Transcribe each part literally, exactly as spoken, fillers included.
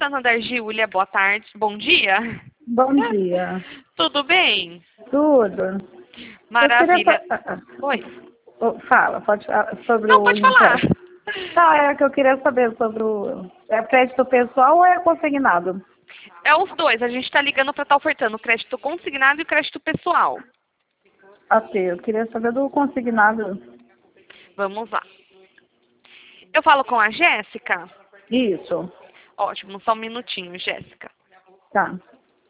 Santander, Giulia, boa tarde, bom dia. Bom dia. Tudo bem? Tudo. Maravilha. Eu queria... Oi. Oh, fala, pode falar sobre Não, o pode falar. empréstimo. Tá, é que eu queria saber sobre o... É crédito pessoal ou é consignado? É os dois, a gente está ligando para estar ofertando o crédito consignado e o crédito pessoal. Ok, eu queria saber do consignado. Vamos lá. Eu falo com a Jéssica? Isso. Ótimo, só um minutinho, Jéssica. Tá.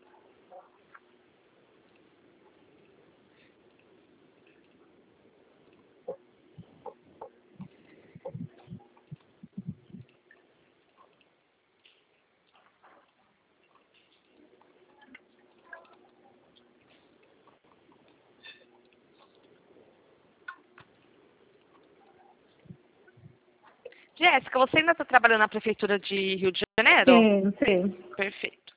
Jéssica, você ainda está trabalhando na Prefeitura de Rio de Janeiro? Sim, sim. Perfeito.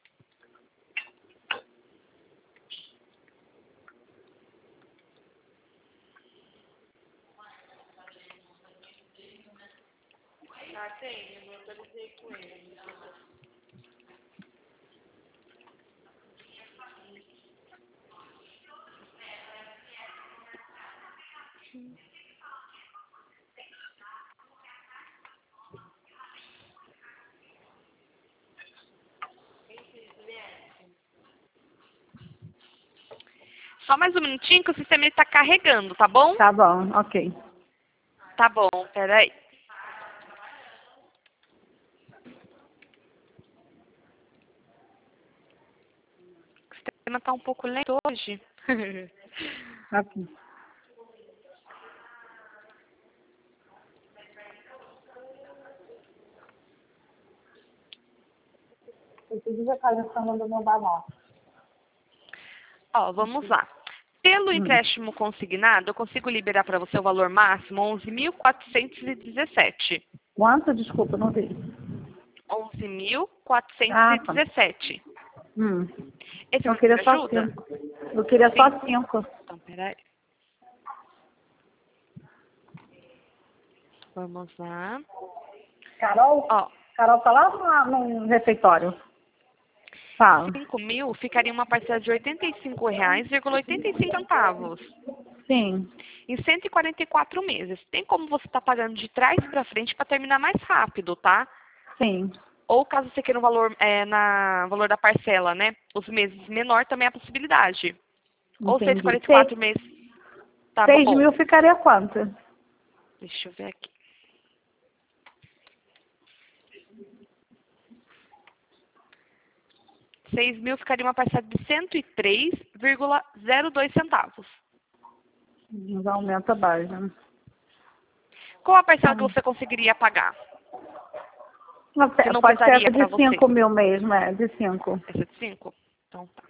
Só mais um minutinho que o sistema está carregando, tá bom? Tá bom, ok. Tá bom, peraí. O sistema está um pouco lento hoje. Ok. Eu preciso a questão do meu balão. Ó, vamos lá. Pelo Hum. empréstimo consignado, eu consigo liberar para você o valor máximo onze mil quatrocentos e dezessete. Quanto? Desculpa, não vi. onze mil quatrocentos Ah, e tá. dezessete. Hum. Esse Eu você me queria só ajuda? cinco. Eu queria Sim. só cinco. Então, peraí. Vamos lá. Carol? Ó, Carol tá lá no, no refeitório. Fala. cinco mil ficaria uma parcela de oitenta e cinco reais e oitenta e cinco centavos. Sim, Em cento e quarenta e quatro meses. Tem como você estar pagando de trás para frente para terminar mais rápido, tá? sim. Ou caso você queira um valor, é, na valor da parcela, né? Os meses menor também é a possibilidade. Ou Entendi. Seis, cento e quarenta e quatro meses. Tá seis bom. mil ficaria quanto? Deixa eu ver aqui. seis mil ficaria uma parcela de cento e três vírgula zero dois centavos. Mas aumenta a base, né? Qual a parcela que Então, você conseguiria pagar? não Que sei, não pode ser pesaria essa para de você? cinco mil mesmo, é, de cinco. Essa de cinco? Então tá.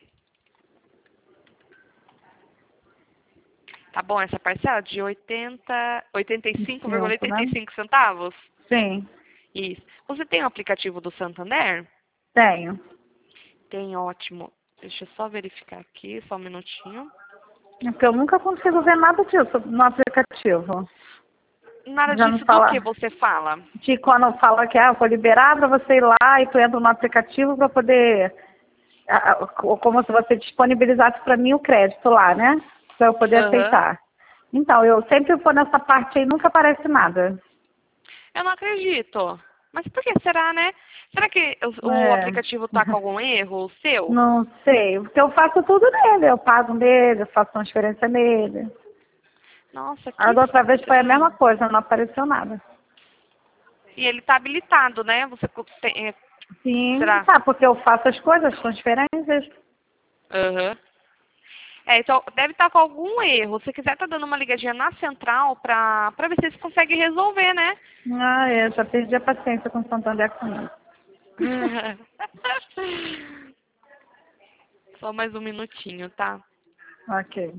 Tá bom essa parcela de oitenta, oitenta e De cinco vírgula cinco, oitenta e né? cinco centavos? Sim, Isso. Você tem o aplicativo do Santander? tenho. Tem, ótimo. Deixa eu só verificar aqui, só um minutinho. É porque eu nunca consigo ver nada disso no aplicativo. Nada Já não disso do que fala. você fala? De quando fala que ah, vou liberar para você ir lá e tu entra no aplicativo para poder. ah, ah, Como se você disponibilizasse para mim o crédito lá, né? Para eu poder Aham. aceitar. Então, eu sempre vou nessa parte aí, nunca aparece nada. Eu não acredito. Mas por que será, né? Será que o, o É. aplicativo tá com algum erro, o seu? Não sei, porque eu faço tudo nele, eu pago nele, eu faço transferência nele. Nossa, que A da outra vez foi a mesma estranho. coisa, não apareceu nada. E ele tá habilitado, né? Você co- tem, é, Sim, será? tá, porque eu faço as coisas, as transferências. Aham. É, então deve estar com algum erro. Se quiser, tá dando uma ligadinha na central pra, pra ver se eles conseguem resolver, né? Ah, eu já perdi a paciência com o Santander com isso. Só mais um minutinho, tá? Ok.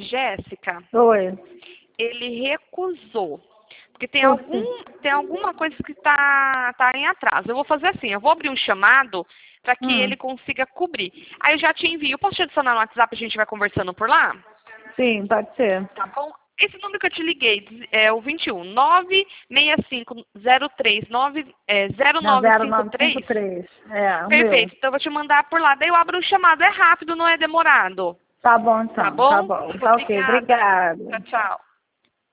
Jéssica, Oi. ele recusou. Porque tem, Por algum, quê? tem alguma coisa que está tá em atraso. Eu vou fazer assim, eu vou abrir um chamado para que Hum. ele consiga cobrir. Aí eu já te envio. Posso te adicionar no WhatsApp e a gente vai conversando por lá? Sim, pode ser. Tá bom? Esse número que eu te liguei é o vinte e um, nove seis cinco zero três nove, é, Não, zero nove zero cinco nove três. cinco três. É, o meu. Perfeito. Então eu vou te mandar por lá. Daí eu abro o chamado. É rápido, não é demorado. Tá bom, Tá então. Tá bom? bom. Tá ok. Obrigada. Obrigada. Tchau, tchau.